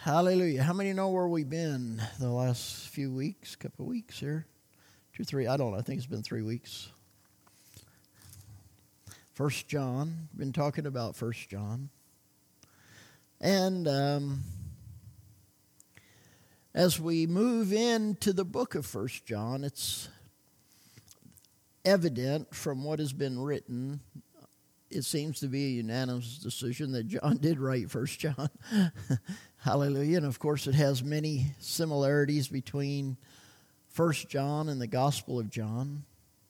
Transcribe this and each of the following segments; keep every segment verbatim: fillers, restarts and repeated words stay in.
Hallelujah. How many know where we've been the last few weeks, couple of weeks here? Two, three, I don't know. I think it's been three weeks. First John. Been talking about First John. And um, as we move into the book of First John, it's evident from what has been written. It seems to be a unanimous decision that John did write First John. Hallelujah. And of course it has many similarities between First John and the Gospel of John.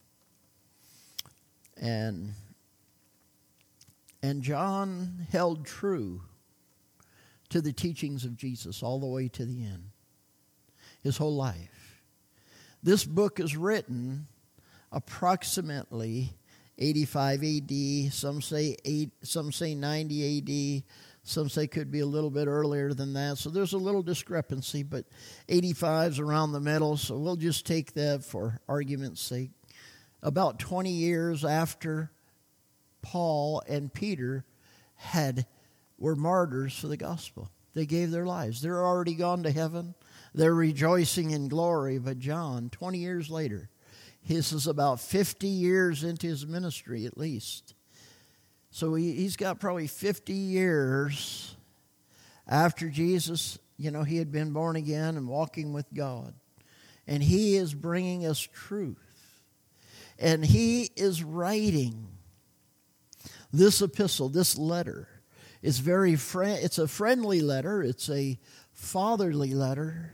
And, and John held true to the teachings of Jesus all the way to the end. His whole life. This book is written approximately eighty-five A D, some say eight, some say ninety A D, some say could be a little bit earlier than that. So there's a little discrepancy, but eighty-five is around the middle, so we'll just take that for argument's sake. About twenty years after Paul and Peter had were martyrs for the gospel. They gave their lives. They're already gone to heaven. They're rejoicing in glory, but John, twenty years later, his is about fifty years into his ministry at least. So he, he's got probably fifty years after Jesus, you know, he had been born again and walking with God. And he is bringing us truth. And he is writing this epistle, this letter. It's very fri- it's a friendly letter. It's a fatherly letter.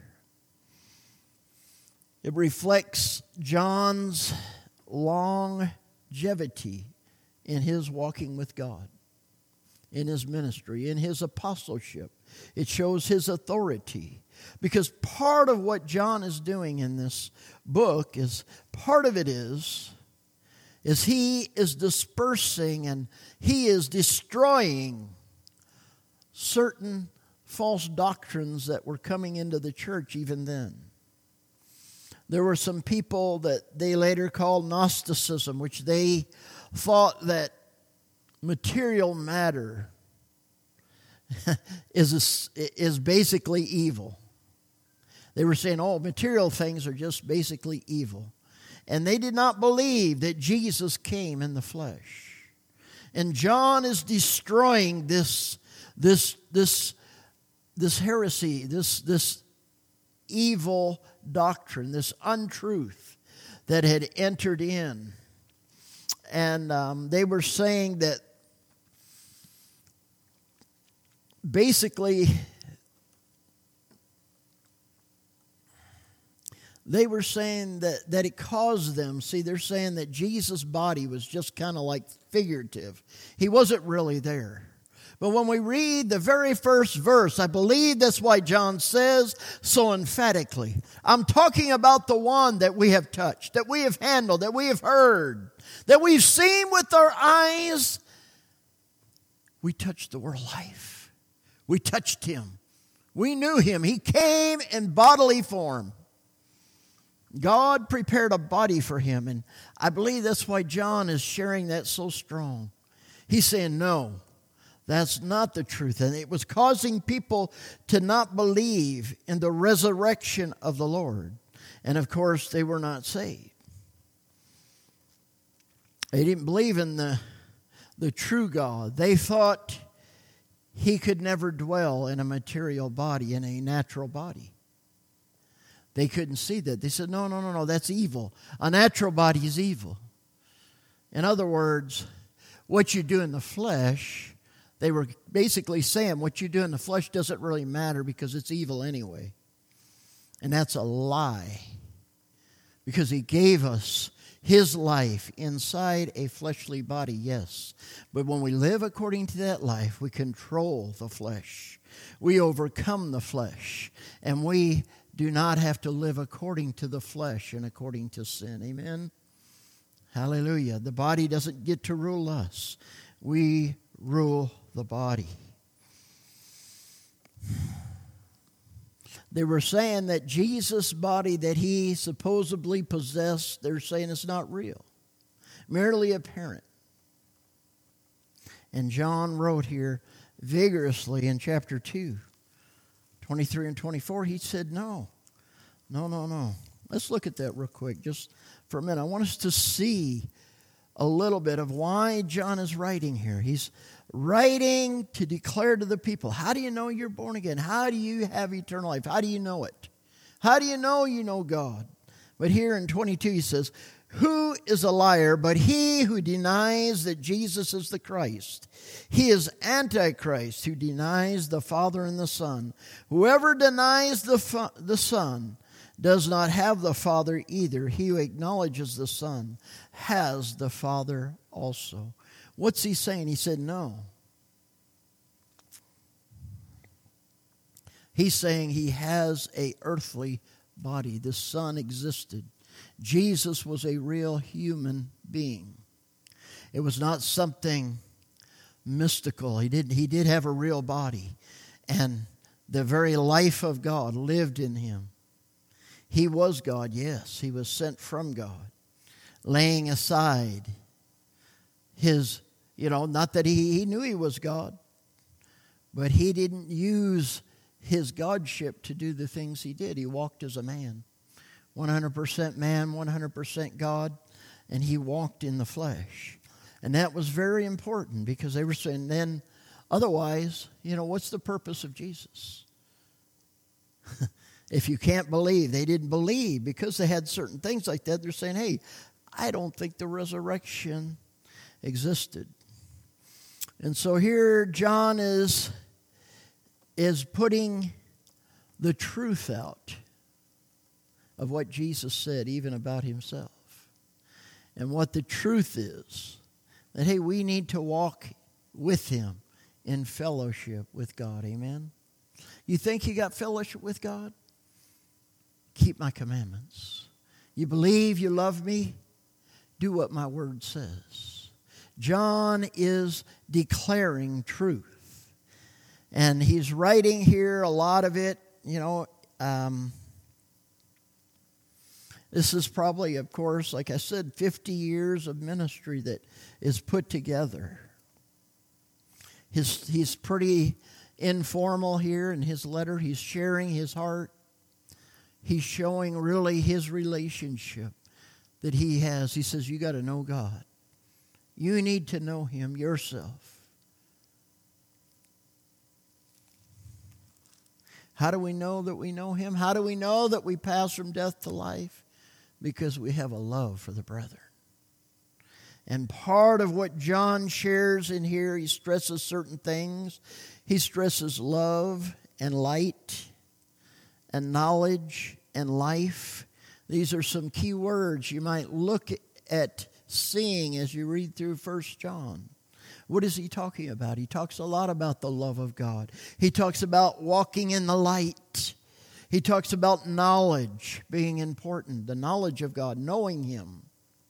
It reflects John's longevity in his walking with God, in his ministry, in his apostleship. It shows his authority. Because part of what John is doing in this book is, part of it is, is he is dispersing and he is destroying certain false doctrines that were coming into the church even then. There were some people that they later called Gnosticism, which they thought that material matter is, a, is basically evil. They were saying, oh, material things are just basically evil. And they did not believe that Jesus came in the flesh. And John is destroying this, this, this, this heresy, this, this evil doctrine, this untruth that had entered in. And um, they were saying that basically they were saying that, that it caused them, see, they're saying that Jesus' body was just kind of like figurative. He wasn't really there. But when we read the very first verse, I believe that's why John says so emphatically, I'm talking about the one that we have touched, that we have handled, that we have heard, that we've seen with our eyes. We touched the word of life. We touched him. We knew him. He came in bodily form. God prepared a body for him, and I believe that's why John is sharing that so strong. He's saying, no. That's not the truth. And it was causing people to not believe in the resurrection of the Lord. And of course, they were not saved. They didn't believe in the, the true God. They thought he could never dwell in a material body, in a natural body. They couldn't see that. They said, no, no, no, no, that's evil. A natural body is evil. In other words, what you do in the flesh, they were basically saying what you do in the flesh doesn't really matter because it's evil anyway. And that's a lie. Because he gave us his life inside a fleshly body, yes. But when we live according to that life, we control the flesh. We overcome the flesh. And we do not have to live according to the flesh and according to sin. Amen? Hallelujah. The body doesn't get to rule us. We rule the body. They were saying that Jesus' body that he supposedly possessed, they're saying it's not real, merely apparent. And John wrote here vigorously in chapter two, twenty-three and twenty-four, he said no. No, no, no. Let's look at that real quick just for a minute. I want us to see a little bit of why John is writing here. He's writing to declare to the people, how do you know you're born again? How do you have eternal life? How do you know it? How do you know you know God? But here in twenty-two he says, who is a liar but he who denies that Jesus is the Christ? He is Antichrist who denies the Father and the Son. Whoever denies the, fa- the Son does not have the Father either. He who acknowledges the Son has the Father also. What's he saying? He said no. He's saying he has an earthly body. The Son existed. Jesus was a real human being. It was not something mystical. He did, he did have a real body. And the very life of God lived in him. He was God, yes. He was sent from God, laying aside his, you know, not that he, he knew he was God, but he didn't use his godship to do the things he did. He walked as a man. one hundred percent man, one hundred percent God, and he walked in the flesh. And that was very important because they were saying then, otherwise, you know, what's the purpose of Jesus? If you can't believe, they didn't believe because they had certain things like that. They're saying, hey, I don't think the resurrection existed. And so here John is, is putting the truth out of what Jesus said, even about himself. And what the truth is, that, hey, we need to walk with him in fellowship with God. Amen? You think you got fellowship with God? Keep my commandments. You believe you love me? Do what my word says. John is declaring truth. And he's writing here a lot of it, you know, um, this is probably, of course, like I said, fifty years of ministry that is put together. His, he's pretty informal here in his letter. He's sharing his heart. He's showing really his relationship that he has. He says, you got to know God. You need to know him yourself. How do we know that we know him? How do we know that we pass from death to life? Because we have a love for the brethren. And part of what John shares in here, he stresses certain things. He stresses love and light and knowledge and life. These are some key words you might look at seeing as you read through First John. What is he talking about? He talks a lot about the love of God. He talks about walking in the light. He talks about knowledge being important, the knowledge of God, knowing him.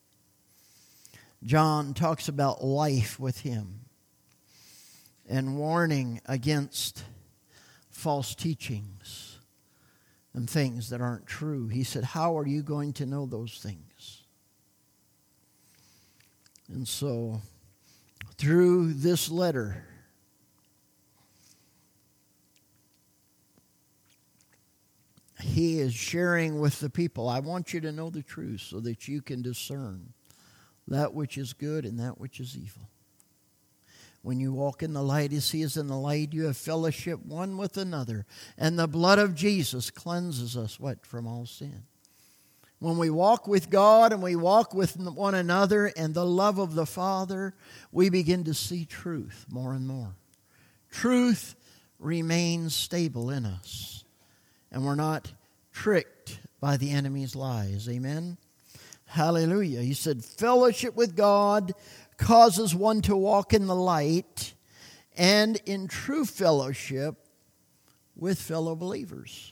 John talks about life with him and warning against false teachings and things that aren't true. He said, how are you going to know those things? And so, through this letter, he is sharing with the people, I want you to know the truth so that you can discern that which is good and that which is evil. When you walk in the light as he is in the light, you have fellowship one with another. And the blood of Jesus cleanses us, what? From all sin. When we walk with God and we walk with one another and the love of the Father, we begin to see truth more and more. Truth remains stable in us. And we're not tricked by the enemy's lies. Amen? Hallelujah. He said, fellowship with God causes one to walk in the light and in true fellowship with fellow believers.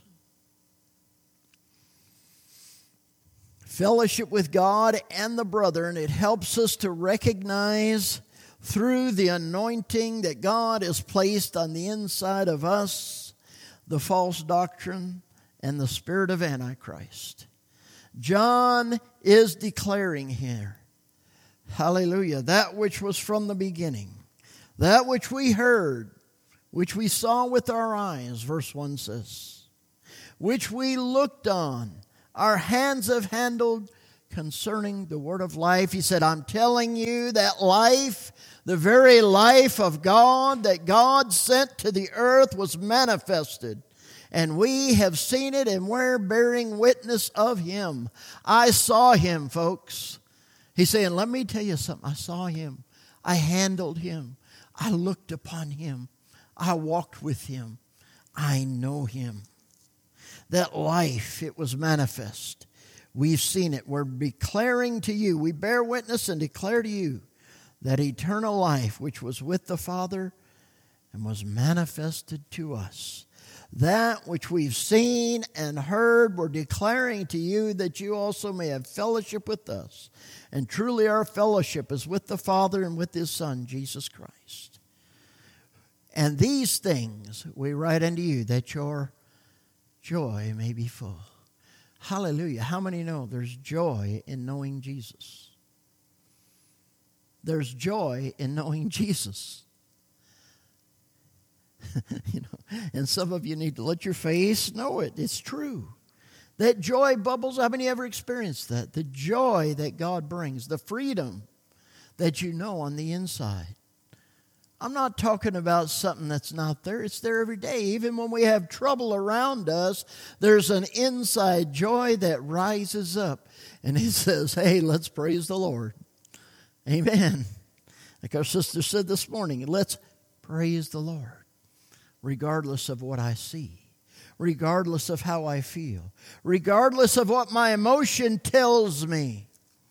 Fellowship with God and the brethren, it helps us to recognize through the anointing that God has placed on the inside of us the false doctrine and the spirit of Antichrist. John is declaring here, hallelujah, that which was from the beginning, that which we heard which we saw with our eyes, verse one says, which we looked on, our hands have handled concerning the word of life. He said, I'm telling you that life, the very life of God that God sent to the earth was manifested. And we have seen it, and we're bearing witness of Him. I saw Him, folks. He's saying, let me tell you something. I saw Him. I handled Him. I looked upon Him. I walked with Him. I know Him. That life, it was manifest. We've seen it. We're declaring to you, we bear witness and declare to you that eternal life which was with the Father and was manifested to us. That which we've seen and heard, we're declaring to you that you also may have fellowship with us. And truly our fellowship is with the Father and with His Son, Jesus Christ. And these things we write unto you, that your joy may be full. Hallelujah. How many know there's joy in knowing Jesus? There's joy in knowing Jesus. You know, and some of you need to let your face know it. It's true. That joy bubbles. Haven't you ever experienced that? The joy that God brings, the freedom that you know on the inside. I'm not talking about something that's not there. It's there every day. Even when we have trouble around us, there's an inside joy that rises up. And it says, hey, let's praise the Lord. Amen. Like our sister said this morning, let's praise the Lord. Regardless of what I see, regardless of how I feel, regardless of what my emotion tells me.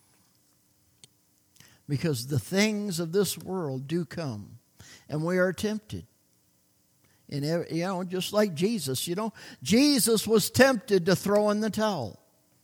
Because the things of this world do come, and we are tempted. And, you know, just like Jesus, you know, Jesus was tempted to throw in the towel.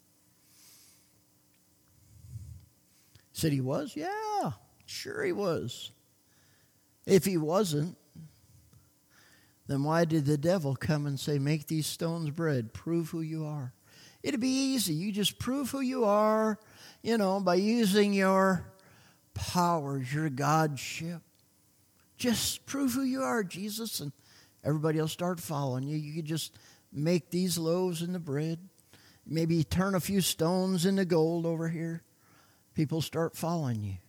Said he was? Yeah, sure he was. If he wasn't, then why did the devil come and say, make these stones bread, prove who you are? It'd be easy. You just prove who you are, you know, by using your powers, your godship. Just prove who you are, Jesus, and everybody will start following you. You could just make these loaves into bread. Maybe turn a few stones into gold over here. People start following you.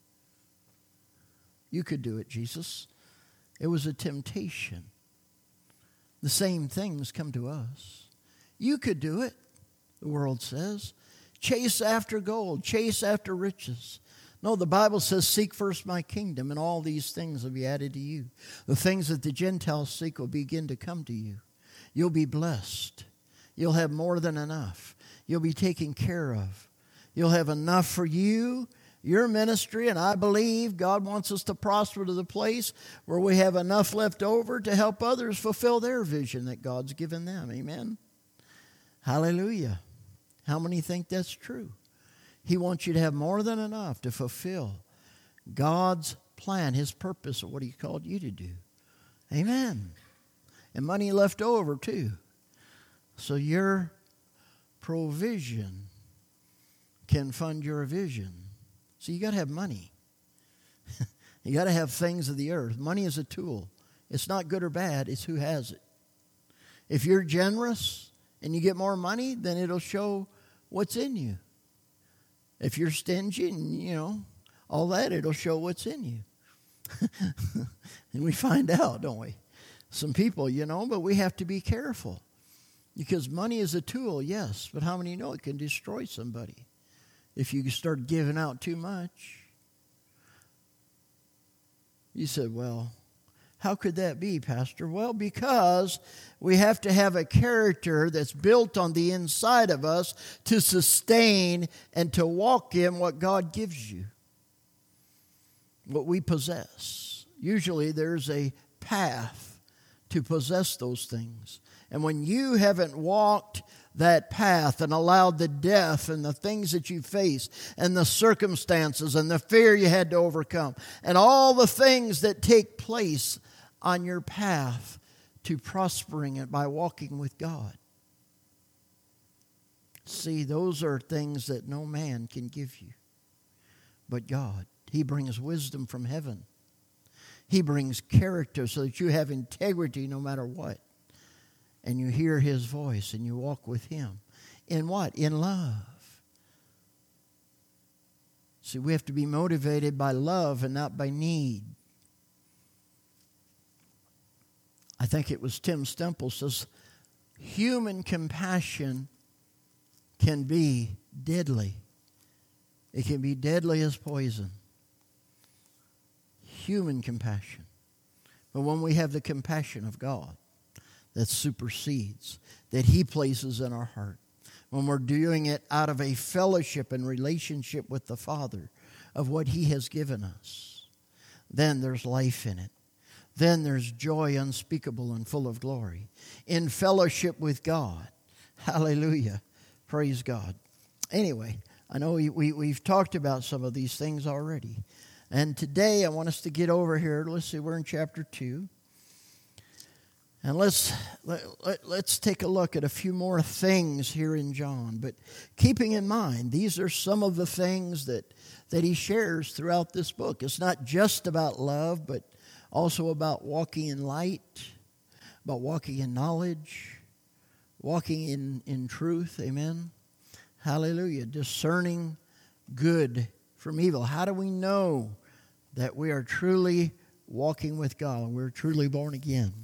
You could do it, Jesus. It was a temptation. The same things come to us. You could do it, the world says. Chase after gold. Chase after riches. No, the Bible says, seek first my kingdom, and all these things will be added to you. The things that the Gentiles seek will begin to come to you. You'll be blessed. You'll have more than enough. You'll be taken care of. You'll have enough for you, your ministry, and I believe God wants us to prosper to the place where we have enough left over to help others fulfill their vision that God's given them. Amen? Hallelujah. How many think that's true? He wants you to have more than enough to fulfill God's plan, His purpose, of what He called you to do. Amen. And money left over too. So your provision can fund your vision. So you got to have money. You got to have things of the earth. Money is a tool. It's not good or bad. It's who has it. If you're generous and you get more money, then it'll show what's in you. If you're stingy and, you know, all that, it'll show what's in you. And we find out, don't we? Some people, you know, but we have to be careful. Because money is a tool, yes, but how many know it can destroy somebody if you start giving out too much? You said, well, how could that be, Pastor? Well, because we have to have a character that's built on the inside of us to sustain and to walk in what God gives you, what we possess. Usually there's a path to possess those things. And when you haven't walked that path and allowed the death and the things that you face and the circumstances and the fear you had to overcome and all the things that take place on your path to prospering it by walking with God. See, those are things that no man can give you but God. He brings wisdom from heaven. He brings character so that you have integrity no matter what. And you hear His voice and you walk with Him. In what? In love. See, we have to be motivated by love and not by need. I think it was Tim Stemple says, human compassion can be deadly. It can be deadly as poison. Human compassion. But when we have the compassion of God that supersedes, that He places in our heart, when we're doing it out of a fellowship and relationship with the Father of what He has given us, then there's life in it. Then there's joy unspeakable and full of glory. In fellowship with God. Hallelujah. Praise God. Anyway, I know we, we, we've talked about some of these things already. And today I want us to get over here. Let's see, we're in chapter two. And let's, let, let, let's take a look at a few more things here in John. But keeping in mind, these are some of the things that, that he shares throughout this book. It's not just about love, but also about walking in light, about walking in knowledge, walking in, in truth. Amen. Hallelujah. Discerning good from evil. How do we know that we are truly walking with God and we're truly born again?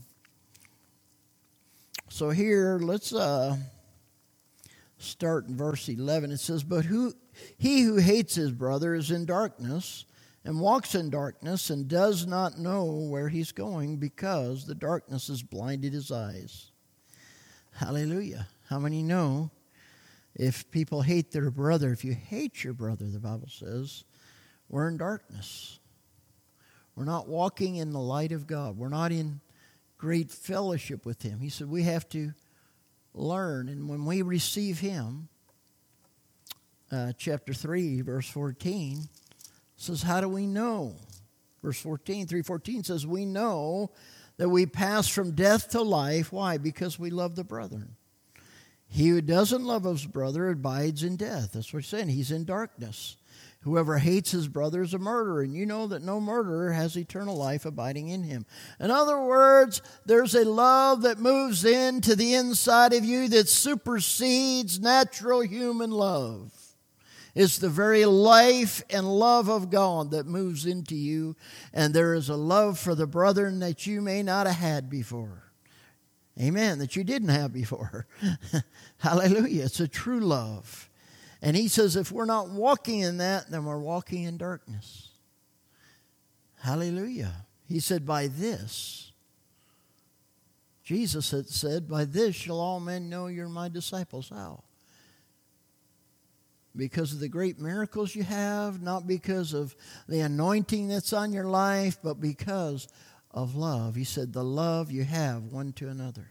So here, let's uh, start in verse eleven. It says, But who he who hates his brother is in darkness, and walks in darkness, and does not know where he's going, because the darkness has blinded his eyes. Hallelujah. How many know if people hate their brother, if you hate your brother, the Bible says, we're in darkness. We're not walking in the light of God. We're not in great fellowship with Him. He said we have to learn, and when we receive Him, uh, chapter three, verse fourteen, says, how do we know? Verse fourteen, three fourteen says, we know that we pass from death to life. Why? Because we love the brethren. He who doesn't love his brother abides in death. That's what he's saying. He's in darkness. Whoever hates his brother is a murderer, and you know that no murderer has eternal life abiding in him. In other words, there's a love that moves into the inside of you that supersedes natural human love. It's the very life and love of God that moves into you, and there is a love for the brethren that you may not have had before. Amen, that you didn't have before. Hallelujah, it's a true love. And he says if we're not walking in that, then we're walking in darkness. Hallelujah. He said, by this, Jesus had said, by this shall all men know you're my disciples. How? Because of the great miracles you have, not because of the anointing that's on your life, but because of love. He said, the love you have one to another.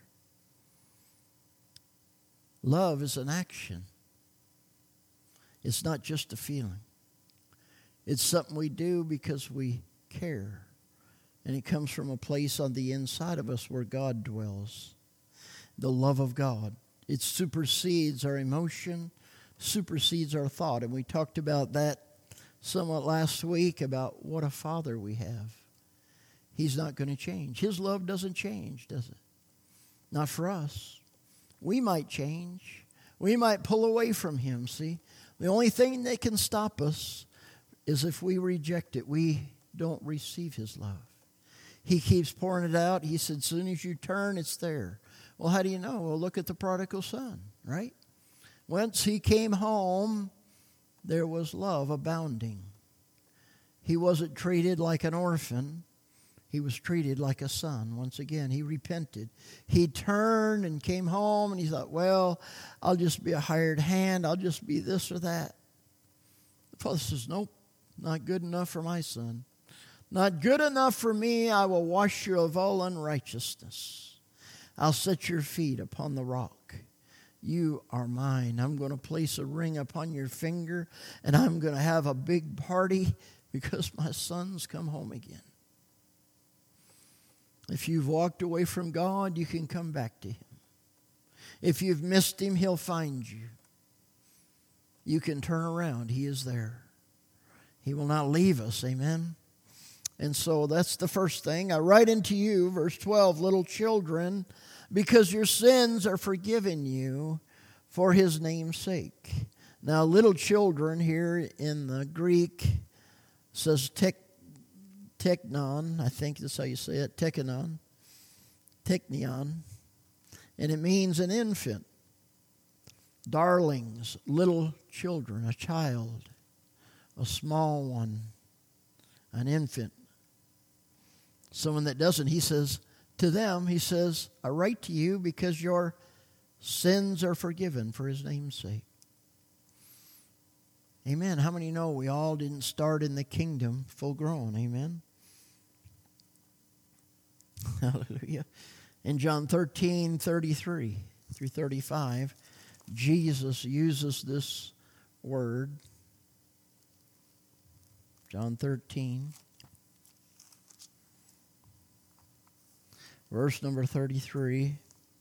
Love is an action. It's not just a feeling. It's something we do because we care. And it comes from a place on the inside of us where God dwells. The love of God. It supersedes our emotion, supersedes our thought. And we talked about that somewhat last week, about what a Father we have. He's not going to change. His love doesn't change, does it? Not for us. We might change. We might pull away from Him, see? The only thing that can stop us is if we reject it. We don't receive His love. He keeps pouring it out. He said, as soon as you turn, it's there. Well, how do you know? Well, look at the prodigal son, right? Once he came home, there was love abounding. He wasn't treated like an orphan. He was treated like a son. Once again, he repented. He turned and came home, and he thought, well, I'll just be a hired hand. I'll just be this or that. The father says, nope, not good enough for my son. Not good enough for me. I will wash you of all unrighteousness. I'll set your feet upon the rock. You are mine. I'm going to place a ring upon your finger, and I'm going to have a big party because my son's come home again. If you've walked away from God, you can come back to Him. If you've missed Him, He'll find you. You can turn around. He is there. He will not leave us. Amen. And so that's the first thing. I write unto you, verse twelve, little children, because your sins are forgiven you for his name's sake. Now, little children here in the Greek says tek, teknon, I think that's how you say it, teknon, teknion, and it means an infant, darlings, little children, a child, a small one, an infant. Someone that doesn't, he says, to them, he says, I write to you because your sins are forgiven for his name's sake. Amen. How many know we all didn't start in the kingdom full grown? Amen. Hallelujah. In John thirteen, thirty-three through thirty-five, Jesus uses this word. John thirteen. Verse number thirty-three,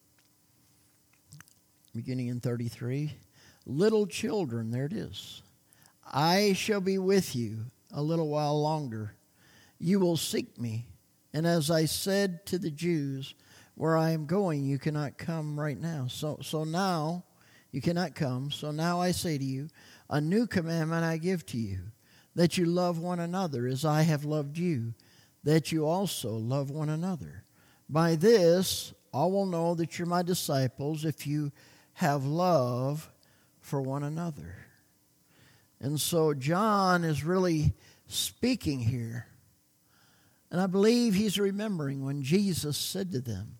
beginning in thirty-three. Little children, there it is. I shall be with you a little while longer. You will seek me. And as I said to the Jews, where I am going, you cannot come right now. So, so now you cannot come. So now I say to you, a new commandment I give to you, that you love one another as I have loved you, that you also love one another. By this, all will know that you're my disciples if you have love for one another. And so John is really speaking here. And I believe he's remembering when Jesus said to them,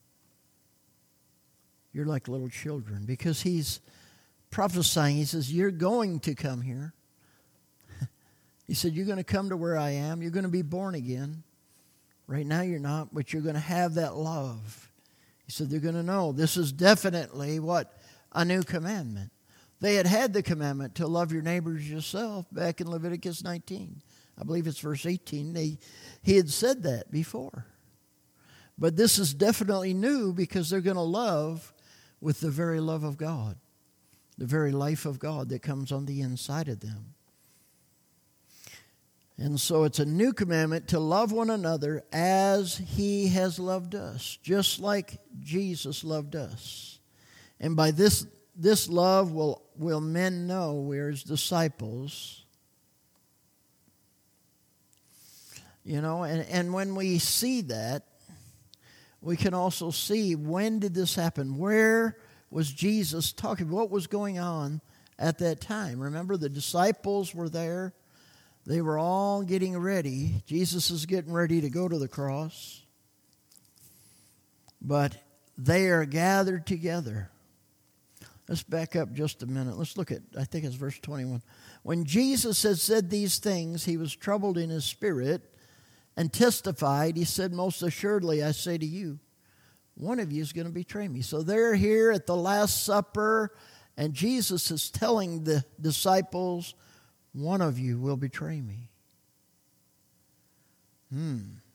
you're like little children. Because he's prophesying. He says, you're going to come here. He said, you're going to come to where I am. You're going to be born again. Right now you're not, but you're going to have that love. He said they're going to know this is definitely what? A new commandment. They had had the commandment to love your neighbors yourself back in Leviticus nineteen. I believe it's verse eighteen. They, he had said that before. But this is definitely new because they're going to love with the very love of God. The very life of God that comes on the inside of them. And so it's a new commandment to love one another as he has loved us, just like Jesus loved us. And by this this love will, will men know we're his disciples. You know, and, and when we see that, we can also see when did this happen? Where was Jesus talking? What was going on at that time? Remember, the disciples were there. They were all getting ready. Jesus is getting ready to go to the cross. But they are gathered together. Let's back up just a minute. Let's look at, I think it's verse twenty-one. When Jesus had said these things, he was troubled in his spirit and testified. He said, most assuredly, I say to you, one of you is going to betray me. So they're here at the Last Supper, and Jesus is telling the disciples, one of you will betray me. Hmm.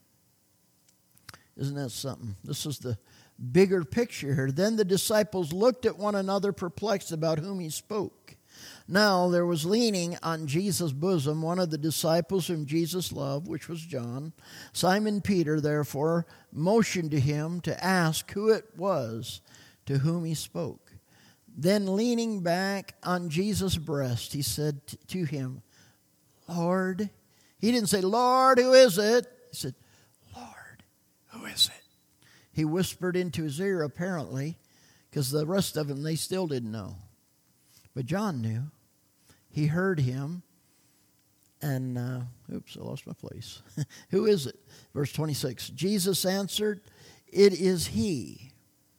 Isn't that something? This is the bigger picture here. Then the disciples looked at one another, perplexed about whom he spoke. Now there was leaning on Jesus' bosom one of the disciples whom Jesus loved, which was John. Simon Peter, therefore, motioned to him to ask who it was to whom he spoke. Then leaning back on Jesus' breast, he said to him, Lord. He didn't say, Lord, who is it? He said, Lord, who is it? He whispered into his ear, apparently, because the rest of them, they still didn't know. But John knew. He heard him. And, uh, oops, I lost my place. Who is it? Verse twenty-six. Jesus answered, it is he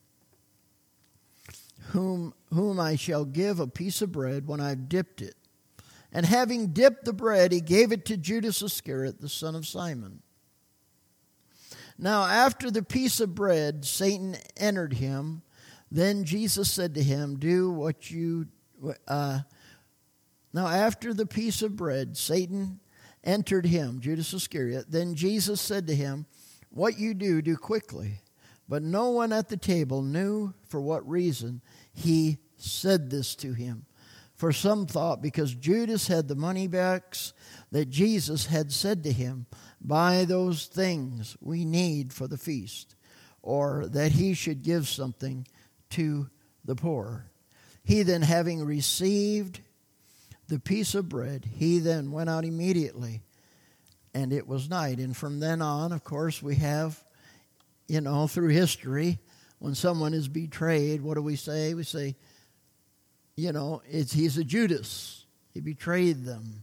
whom, whom I shall give a piece of bread when I've dipped it. And having dipped the bread, he gave it to Judas Iscariot, the son of Simon. Now, after the piece of bread, Satan entered him. Then Jesus said to him, do what you... Uh, now, after the piece of bread, Satan entered him, Judas Iscariot. Then Jesus said to him, what you do, do quickly. But no one at the table knew for what reason he said this to him. For some thought because Judas had the money bags that Jesus had said to him, buy those things we need for the feast, or that he should give something to the poor. He then, having received the piece of bread, he then went out immediately, and it was night. And from then on, of course, we have, you know, through history, when someone is betrayed, what do we say? We say, you know, it's he's a Judas. He betrayed them.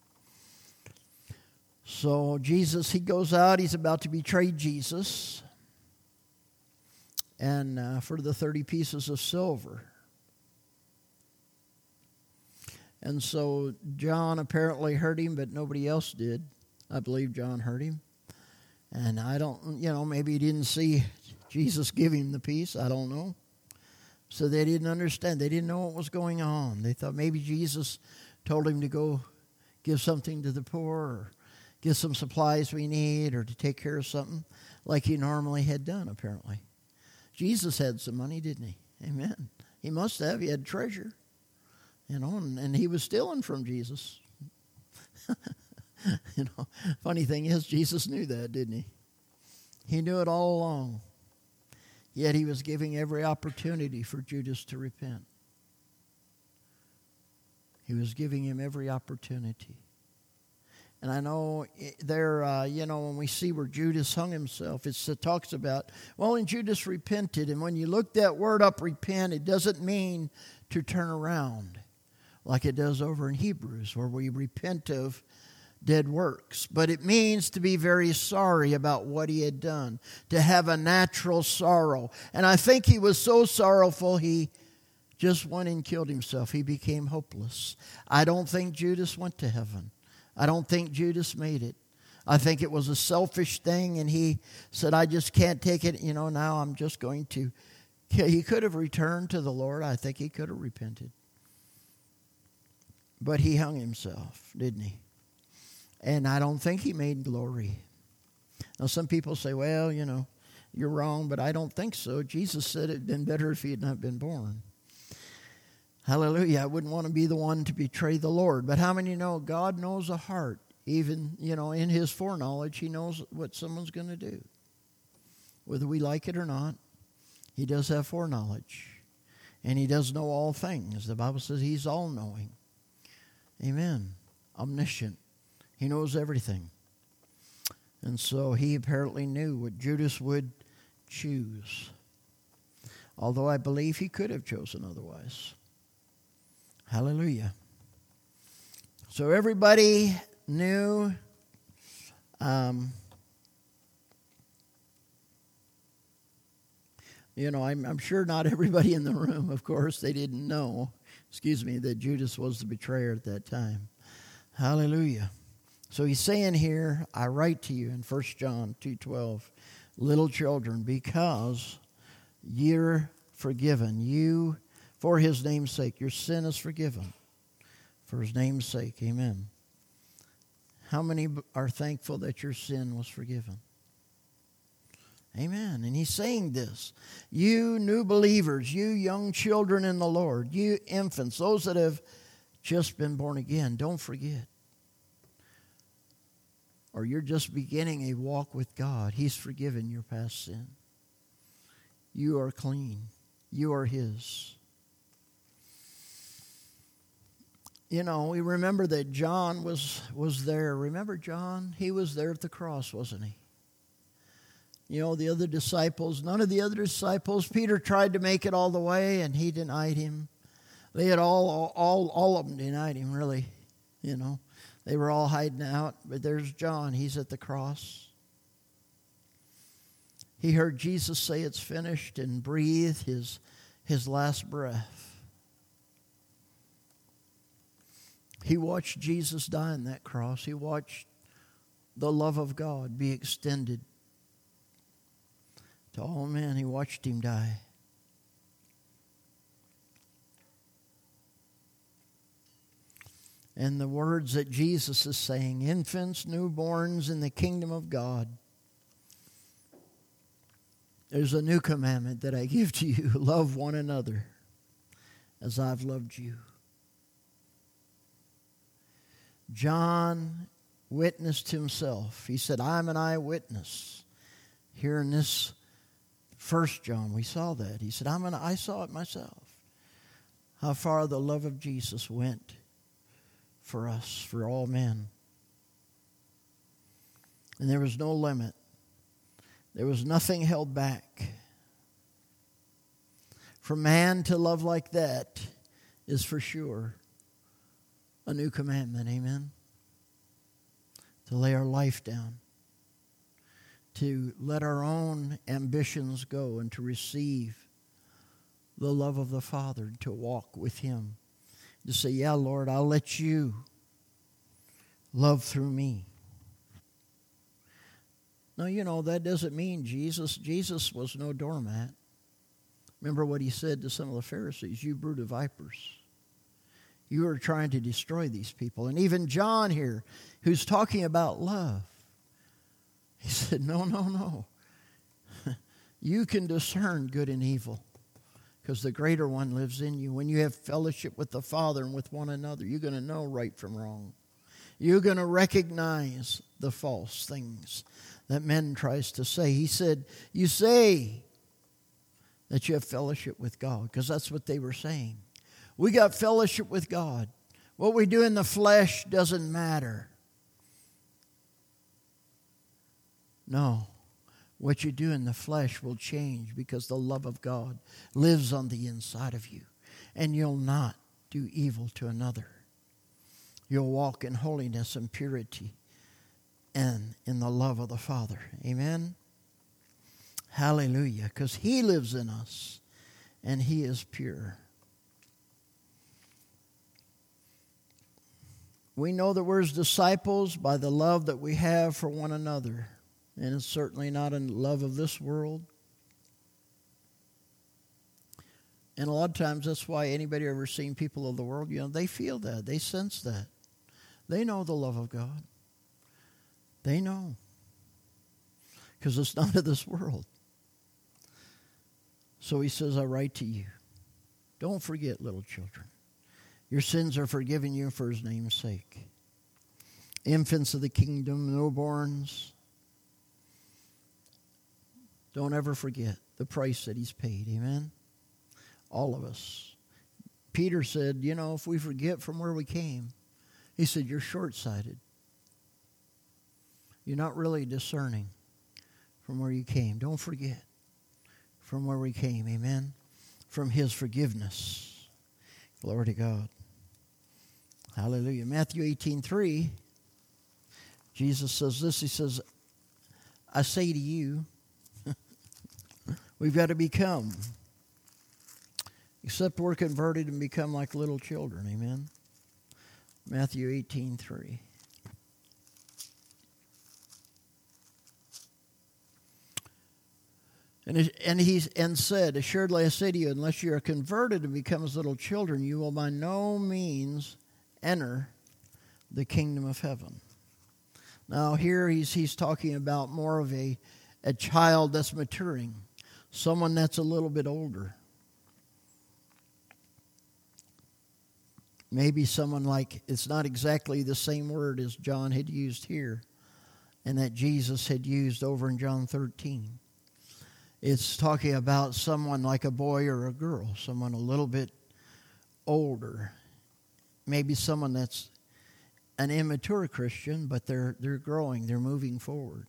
So Jesus, he goes out. He's about to betray Jesus. And uh, for the thirty pieces of silver. And so John apparently heard him, but nobody else did. I believe John heard him. And I don't, you know, maybe he didn't see Jesus give him the piece. I don't know. So they didn't understand. They didn't know what was going on. They thought maybe Jesus told him to go give something to the poor, or get some supplies we need, or to take care of something like he normally had done, apparently. Jesus had some money, didn't he? Amen. He must have. He had treasure. You know, and, and he was stealing from Jesus. You know, funny thing is, Jesus knew that, didn't he? He knew it all along. Yet he was giving every opportunity for Judas to repent. He was giving him every opportunity. And I know there, uh, you know, when we see where Judas hung himself, it's, it talks about, well, and Judas repented. And when you look that word up, repent, it doesn't mean to turn around like it does over in Hebrews, where we repent of dead works. But it means to be very sorry about what he had done, to have a natural sorrow. And I think he was so sorrowful, he just went and killed himself. He became hopeless. I don't think Judas went to heaven. I don't think Judas made it. I think it was a selfish thing, and he said, I just can't take it. You know, now I'm just going to. He could have returned to the Lord. I think he could have repented. But he hung himself, didn't he? And I don't think he made glory. Now, some people say, well, you know, you're wrong, but I don't think so. Jesus said it had been better if he had not been born. Hallelujah. I wouldn't want to be the one to betray the Lord. But how many know God knows a heart? Even, you know, in his foreknowledge, he knows what someone's going to do. Whether we like it or not, he does have foreknowledge. And he does know all things. The Bible says he's all-knowing. Amen. Omniscient. He knows everything. And so he apparently knew what Judas would choose. Although I believe he could have chosen otherwise. Hallelujah. So everybody knew. Um, you know, I'm, I'm sure not everybody in the room, of course, they didn't know, excuse me, that Judas was the betrayer at that time. Hallelujah. So he's saying here, I write to you in First John two twelve, little children, because you're forgiven. You, for his name's sake, your sin is forgiven. For his name's sake, amen. How many are thankful that your sin was forgiven? Amen. And he's saying this. You new believers, you young children in the Lord, you infants, those that have just been born again, don't forget. Or you're just beginning a walk with God. He's forgiven your past sin. You are clean. You are his. You know, we remember that John was, was there. Remember John? He was there at the cross, wasn't he? You know, the other disciples, none of the other disciples, Peter tried to make it all the way, and he denied him. They had all, all, all of them denied him, really, you know. They were all hiding out, but there's John. He's at the cross. He heard Jesus say it's finished and breathe his, his last breath. He watched Jesus die on that cross. He watched the love of God be extended to all men. He watched him die. And the words that Jesus is saying, infants, newborns in the kingdom of God. There's a new commandment that I give to you. Love one another as I've loved you. John witnessed himself. He said, I'm an eyewitness. Here in this First John, we saw that. He said, I'm an, I saw it myself. How far the love of Jesus went for us, for all men. And there was no limit. There was nothing held back. For man to love like that is for sure a new commandment, amen? To lay our life down. To let our own ambitions go and to receive the love of the Father, to walk with Him. To say, yeah, Lord, I'll let you love through me. Now, you know, that doesn't mean Jesus, Jesus was no doormat. Remember what He said to some of the Pharisees, you brood of vipers. You are trying to destroy these people. And even John here, who's talking about love, he said, no, no, no. You can discern good and evil because the greater one lives in you. When you have fellowship with the Father and with one another, you're going to know right from wrong. You're going to recognize the false things that men tries to say. He said, you say that you have fellowship with God, because that's what they were saying. We got fellowship with God. What we do in the flesh doesn't matter. No. What you do in the flesh will change because the love of God lives on the inside of you. And you'll not do evil to another. You'll walk in holiness and purity and in the love of the Father. Amen? Hallelujah. Because He lives in us and He is pure. We know that we're His disciples by the love that we have for one another. And it's certainly not in love of this world. And a lot of times that's why anybody ever seen people of the world, you know, they feel that. They sense that. They know the love of God. They know. Because it's not of this world. So He says, I write to you. Don't forget, little children. Your sins are forgiven you for His name's sake. Infants of the kingdom, newborns. Don't ever forget the price that He's paid. Amen? All of us. Peter said, you know, if we forget from where we came, he said, you're short-sighted. You're not really discerning from where you came. Don't forget from where we came. Amen? From His forgiveness. Glory to God. Hallelujah. Matthew eighteen three, Jesus says this. He says, I say to you, we've got to become, except we're converted and become like little children. Amen? Matthew eighteen three. And, and he and said, assuredly I say to you, unless you are converted and become as little children, you will by no means enter the kingdom of heaven. Now here he's he's talking about more of a, a child that's maturing. Someone that's a little bit older. Maybe someone like, it's not exactly the same word as John had used here and that Jesus had used over in John thirteen. It's talking about someone like a boy or a girl, someone a little bit older. Maybe someone that's an immature Christian, but they're they're growing, they're moving forward.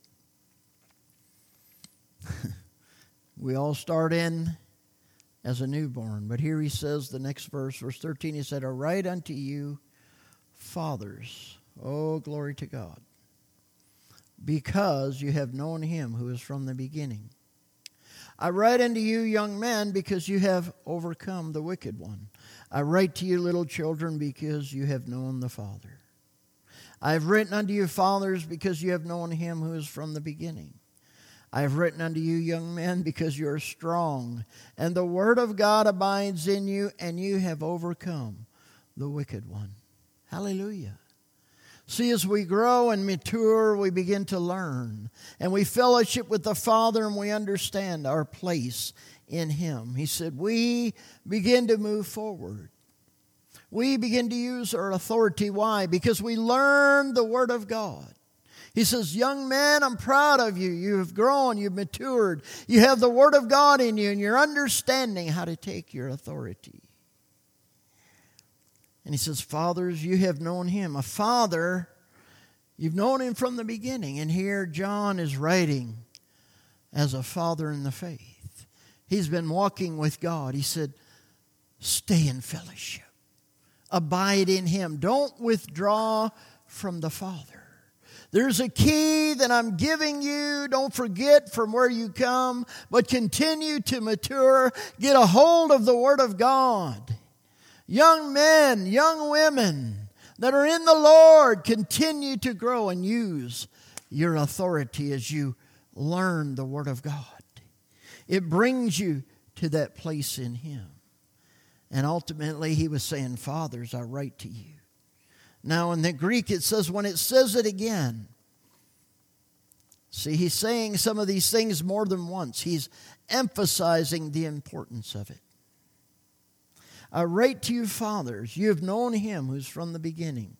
We all start in as a newborn. But here he says, the next verse, verse thirteen, he said, I write unto you, fathers, oh, glory to God, because you have known Him who is from the beginning. I write unto you, young men, because you have overcome the wicked one. I write to you, little children, because you have known the Father. I have written unto you, fathers, because you have known Him who is from the beginning. I have written unto you, young men, because you are strong, and the word of God abides in you, and you have overcome the wicked one. Hallelujah. See, as we grow and mature, we begin to learn, and we fellowship with the Father, and we understand our place in Him. He said, we begin to move forward. we begin to use our authority. Why? Because we learn the Word of God. He says, young men, I'm proud of you. You have grown, you've matured. You have the Word of God in you, and you're understanding how to take your authority. And he says, fathers, you have known him. A father, you've known him from the beginning. And here John is writing as a father in the faith. He's been walking with God. He said, stay in fellowship. Abide in him. Don't withdraw from the Father. There's a key that I'm giving you. Don't forget from where you come, but continue to mature. Get a hold of the Word of God. Young men, young women that are in the Lord, continue to grow and use your authority as you learn the Word of God. It brings you to that place in Him. And ultimately, he was saying, fathers, I write to you. Now, in the Greek, it says, when it says it again, see, he's saying some of these things more than once. He's emphasizing the importance of it. I write to you, fathers, you have known him who's from the beginning.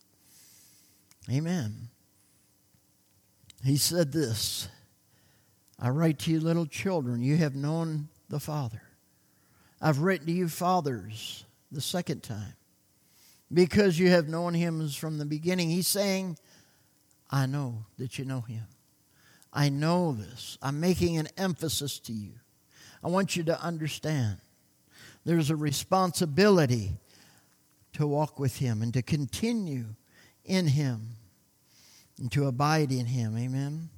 Amen. He said this, I write to you, little children, you have known the Father. I've written to you, fathers, the second time, because you have known him as from the beginning. He's saying, I know that you know him. I know this. I'm making an emphasis to you. I want you to understand there's a responsibility to walk with him and to continue in him and to abide in him. Amen.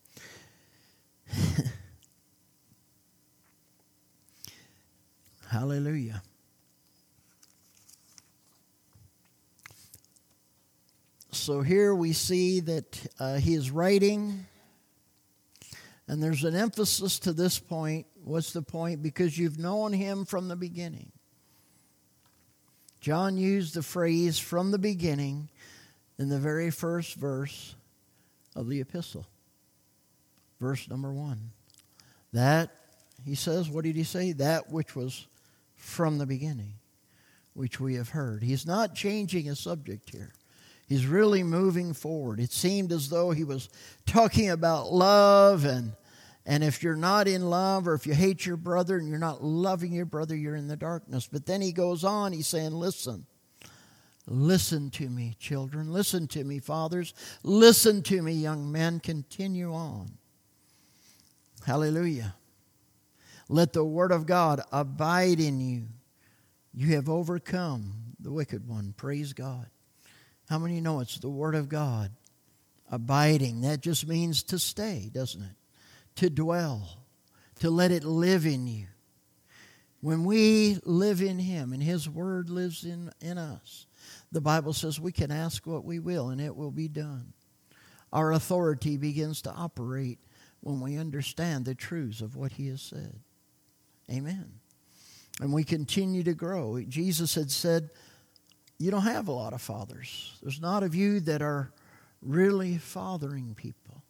Hallelujah. So here we see that uh, he is writing, and there's an emphasis to this point. What's the point? Because you've known him from the beginning. John used the phrase from the beginning in the very first verse of the epistle. Verse number one. That, he says, what did he say? That which was from the beginning, which we have heard. He's not changing a subject here. He's really moving forward. It seemed as though he was talking about love, and and if you're not in love, or if you hate your brother and you're not loving your brother, you're in the darkness. But then he goes on, he's saying, listen, listen to me, children. Listen to me, fathers. Listen to me, young men. Continue on. Hallelujah. Let the Word of God abide in you. You have overcome the wicked one. Praise God. How many know it's the Word of God abiding? That just means to stay, doesn't it? To dwell, to let it live in you. When we live in Him and His Word lives in, in us, the Bible says we can ask what we will and it will be done. Our authority begins to operate when we understand the truths of what He has said. Amen. And we continue to grow. Jesus had said, you don't have a lot of fathers. There's not of you that are really fathering people.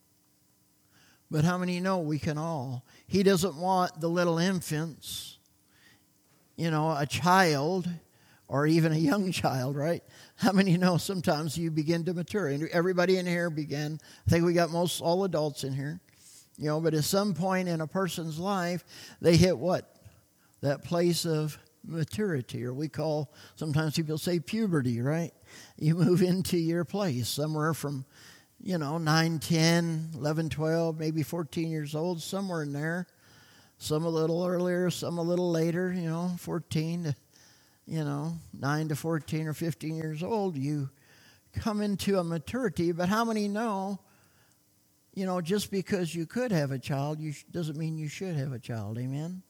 But how many know we can all? He doesn't want the little infants, you know, a child or even a young child, right? How many know sometimes you begin to mature? And everybody in here began, I think we got most all adults in here, you know, but at some point in a person's life, they hit what? That place of maturity, or we call, sometimes people say puberty, right? You move into your place somewhere from, you know, nine, ten, eleven, twelve, maybe fourteen years old, somewhere in there. Some a little earlier, some a little later, you know, fourteen to, you know, nine to fourteen or fifteen years old, you come into a maturity. But how many know, you know, just because you could have a child, you sh- doesn't mean you should have a child, amen?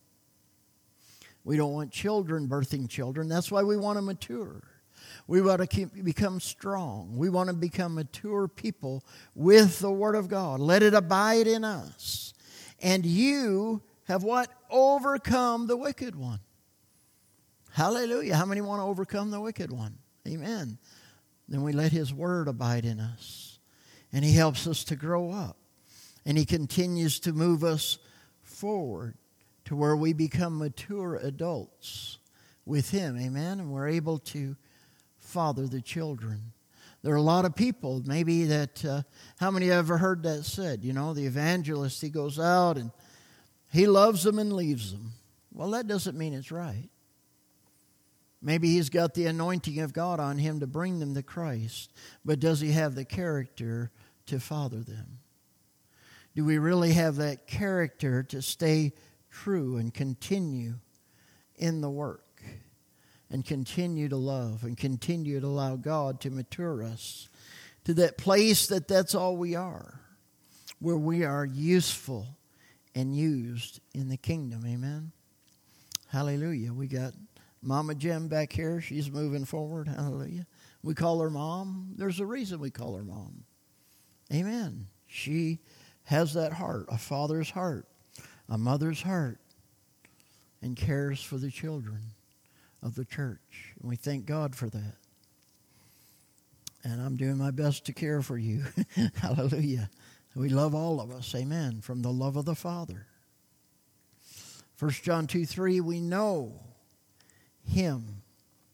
We don't want children birthing children. That's why we want to mature. We want to keep, become strong. We want to become mature people with the Word of God. Let it abide in us. And you have what? Overcome the wicked one. Hallelujah. How many want to overcome the wicked one? Amen. Then we let His Word abide in us. And He helps us to grow up. And He continues to move us forward to where we become mature adults with Him, amen? And we're able to father the children. There are a lot of people, maybe that, uh, how many have ever heard that said? You know, the evangelist, he goes out and he loves them and leaves them. Well, that doesn't mean it's right. Maybe he's got the anointing of God on him to bring them to Christ, but does he have the character to father them? Do we really have that character to stay true and continue in the work and continue to love and continue to allow God to mature us to that place that that's all we are, where we are useful and used in the kingdom, amen? Hallelujah. We got Mama Jim back here. She's moving forward. Hallelujah. We call her Mom. There's a reason we call her Mom. Amen. She has that heart, a father's heart, a mother's heart, and cares for the children of the church. And we thank God for that. And I'm doing my best to care for you. Hallelujah. We love all of us. Amen. From the love of the Father. First John two three, we know Him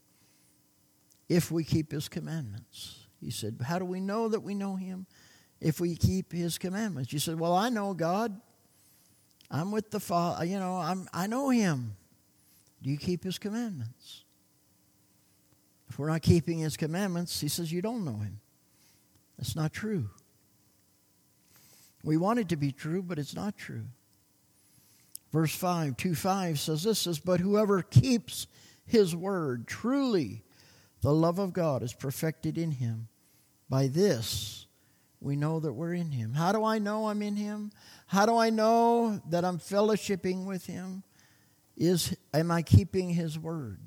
if we keep His commandments. He said, how do we know that we know Him? If we keep His commandments. You said, well, I know God. I'm with the Father. You know, I'm, I know Him. Do you keep His commandments? If we're not keeping His commandments, He says you don't know Him. That's not true. We want it to be true, but it's not true. Verse five, two five says this, says, but whoever keeps His word, truly the love of God is perfected in him. By this we know that we're in Him. How do I know I'm in Him? How do I know that I'm fellowshipping with Him? Is, am I keeping His word?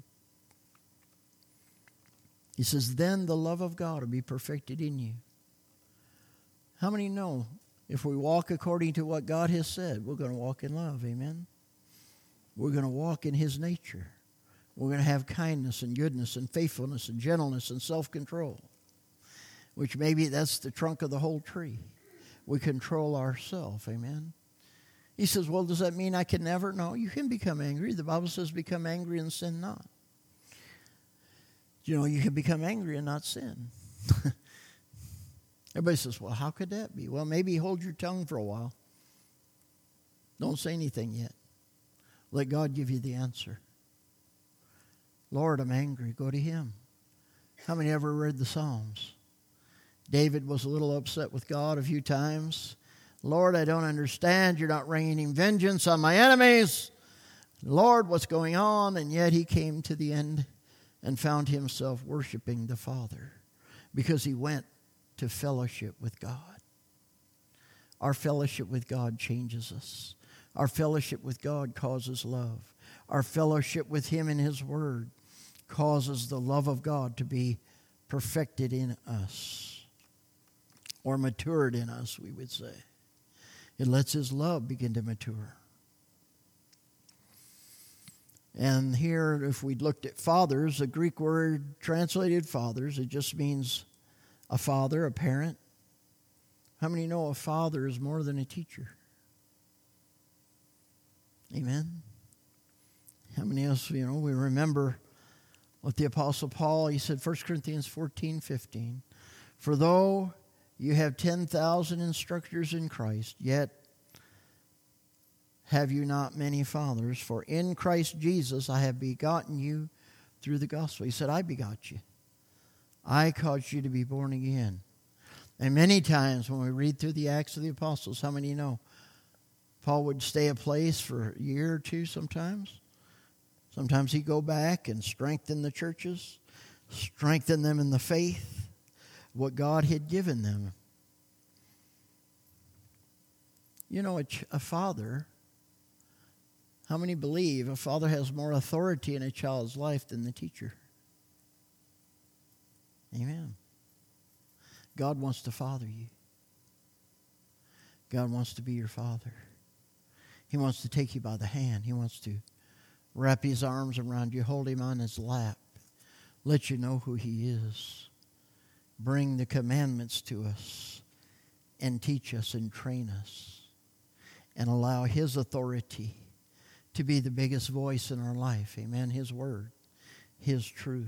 He says, then the love of God will be perfected in you. How many know if we walk according to what God has said, we're going to walk in love, amen? We're going to walk in His nature. We're going to have kindness and goodness and faithfulness and gentleness and self-control, which maybe that's the trunk of the whole tree. We control ourselves, amen? He says, well, does that mean I can never? No, you can become angry. The Bible says become angry and sin not. You know, you can become angry and not sin. Everybody says, well, how could that be? Well, maybe hold your tongue for a while. Don't say anything yet. Let God give you the answer. Lord, I'm angry. Go to Him. How many ever read the Psalms? David was a little upset with God a few times. Lord, I don't understand. You're not raining vengeance on my enemies. Lord, what's going on? And yet he came to the end and found himself worshiping the Father because he went to fellowship with God. Our fellowship with God changes us. Our fellowship with God causes love. Our fellowship with Him in His Word causes the love of God to be perfected in us, or matured in us, we would say. It lets His love begin to mature. And here, if we looked at fathers, the Greek word translated fathers, it just means a father, a parent. How many know a father is more than a teacher? Amen. How many else, you know, we remember what the Apostle Paul, he said, First Corinthians fourteen fifteen, for though you have ten thousand instructors in Christ, yet have you not many fathers? For in Christ Jesus I have begotten you through the gospel. He said, I begot you. I caused you to be born again. And many times when we read through the Acts of the Apostles, how many know Paul would stay a place for a year or two sometimes? Sometimes he'd go back and strengthen the churches, strengthen them in the faith, what God had given them. You know, a, ch- a father, how many believe a father has more authority in a child's life than the teacher? Amen. God wants to father you. God wants to be your father. He wants to take you by the hand. He wants to wrap His arms around you, hold Him on His lap, let you know who He is, bring the commandments to us, and teach us and train us, and allow His authority to be the biggest voice in our life. Amen. His Word. His truth.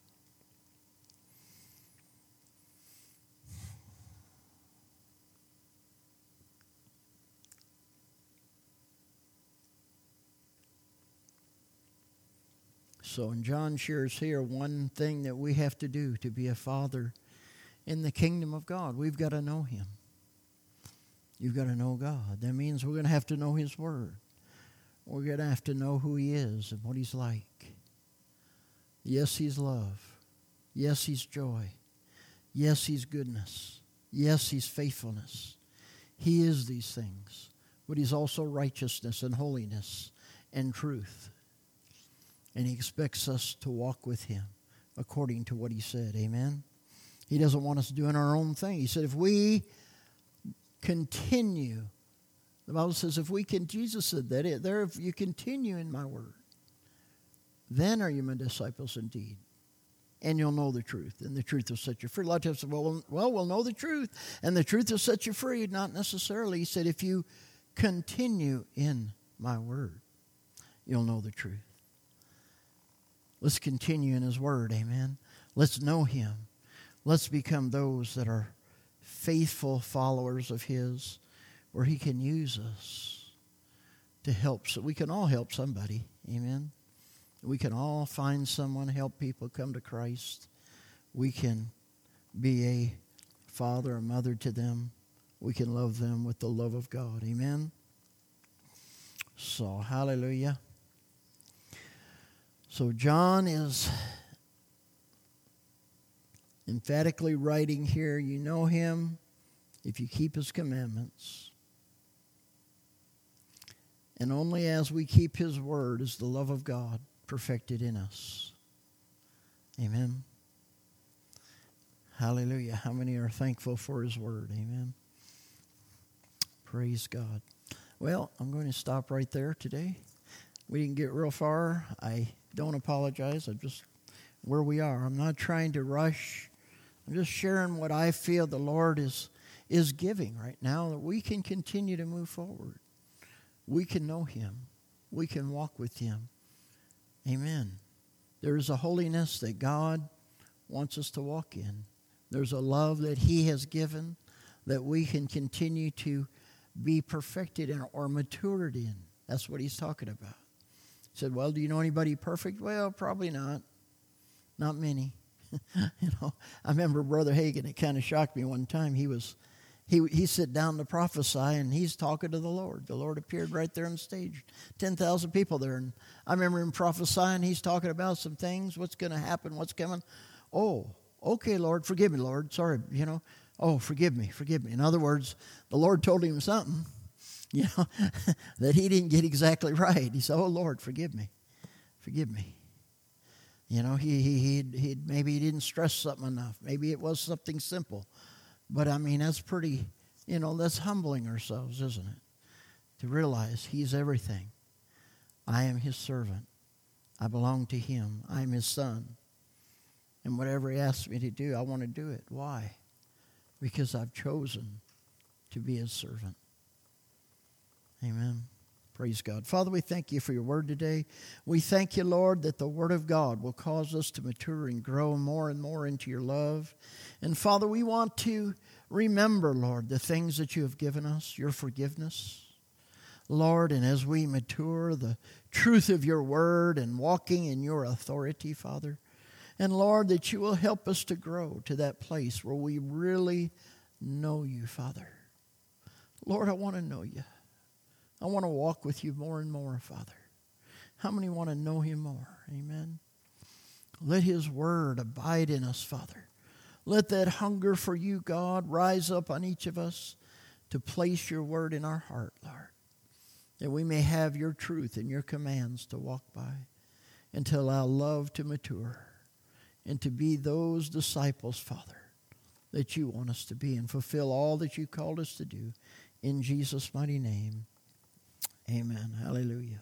So, and John shares here one thing that we have to do to be a father in the kingdom of God. We've got to know Him. You've got to know God. That means we're going to have to know His Word. We're going to have to know who He is and what He's like. Yes, He's love. Yes, He's joy. Yes, He's goodness. Yes, He's faithfulness. He is these things. But He's also righteousness and holiness and truth. And He expects us to walk with Him according to what He said. Amen? He doesn't want us doing our own thing. He said if we continue, the Bible says if we can, Jesus said that, it, there, if you continue in my word, then are you my disciples indeed. And you'll know the truth, and the truth will set you free. A lot of times say, well, well, we'll know the truth, and the truth will set you free. Not necessarily. He said if you continue in my word, you'll know the truth. Let's continue in His Word, amen. Let's know Him. Let's become those that are faithful followers of His, where He can use us to help. So we can all help somebody, amen. We can all find someone, help people come to Christ. We can be a father or mother to them. We can love them with the love of God, amen. So, hallelujah. So John is emphatically writing here, you know Him if you keep His commandments. And only as we keep His word is the love of God perfected in us. Amen. Hallelujah. How many are thankful for His word? Amen. Praise God. Well, I'm going to stop right there today. We didn't get real far. I don't apologize. I'm just where we are. I'm not trying to rush. I'm just sharing what I feel the Lord is is giving right now, that we can continue to move forward. We can know Him. We can walk with Him. Amen. There is a holiness that God wants us to walk in. There's a love that He has given that we can continue to be perfected in or matured in. That's what He's talking about. He said, well, do you know anybody perfect? Well, probably not. Not many. You know, I remember Brother Hagin, it kind of shocked me one time. He was, he he sat down to prophesy, and he's talking to the Lord. The Lord appeared right there on stage. ten thousand people there. And I remember him prophesying. He's talking about some things, what's going to happen, what's coming. Oh, okay, Lord, forgive me, Lord. Sorry, you know. Oh, forgive me, forgive me. In other words, the Lord told him something, you know, that he didn't get exactly right. He said, oh, Lord, forgive me. Forgive me. You know, he he he'd, he'd maybe he didn't stress something enough. Maybe it was something simple. But, I mean, that's pretty, you know, that's humbling ourselves, isn't it? To realize He's everything. I am His servant. I belong to Him. I am His son. And whatever He asks me to do, I want to do it. Why? Because I've chosen to be His servant. Amen. Praise God. Father, we thank You for Your word today. We thank You, Lord, that the word of God will cause us to mature and grow more and more into Your love. And Father, we want to remember, Lord, the things that You have given us, Your forgiveness. Lord, and as we mature, the truth of Your word and walking in Your authority, Father. And Lord, that You will help us to grow to that place where we really know You, Father. Lord, I want to know You. I want to walk with You more and more, Father. How many want to know Him more? Amen. Let His word abide in us, Father. Let that hunger for You, God, rise up on each of us to place Your word in our heart, Lord. That we may have Your truth and Your commands to walk by, and to allow love to mature, and to be those disciples, Father, that You want us to be, and fulfill all that You called us to do. In Jesus' mighty name. Amen. Hallelujah.